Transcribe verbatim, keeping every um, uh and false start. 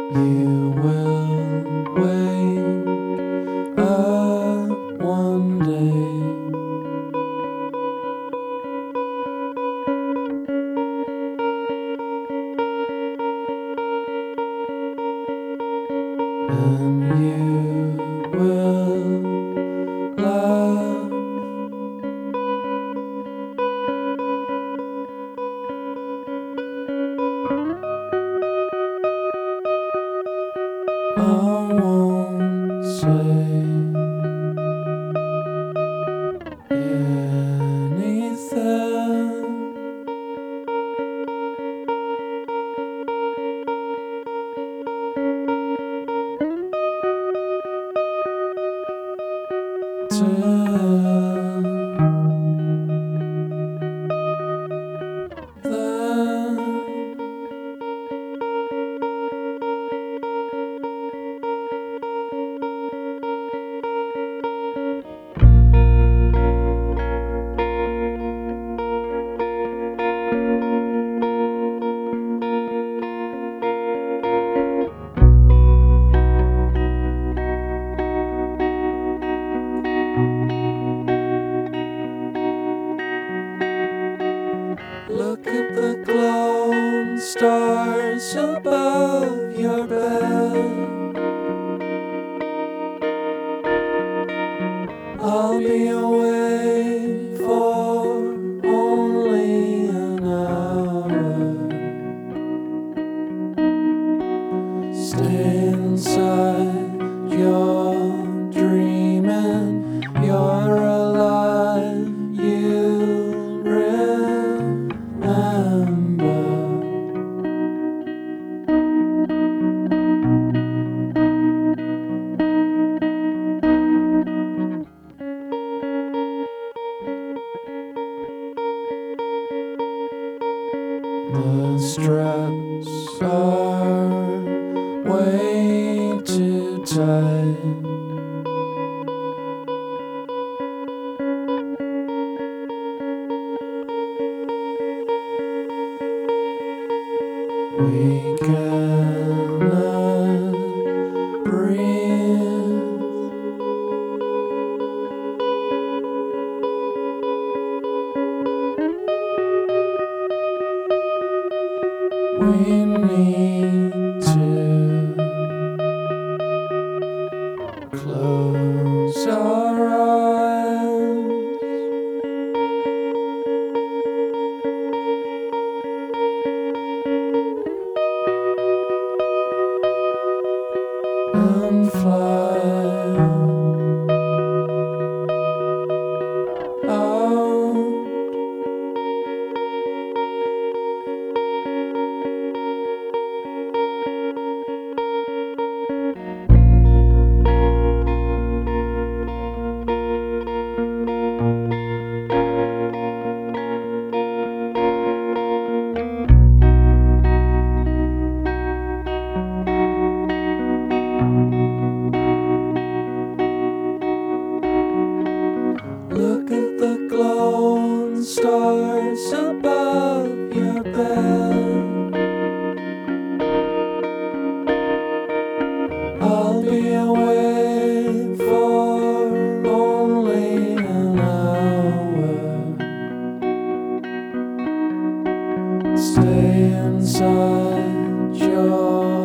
You will wake up one day and you will laugh. I won't say anything. Till then. Look at the glowing stars above your bed. I'll be away for only an hour. Stay inside, you're dreaming, you're alive, you'll remember. The straps are way too tight. We cannot breathe. We need to close our eyes and fly out. Look at the glowing stars above your bed. I'll be away for only an hour. Stay inside your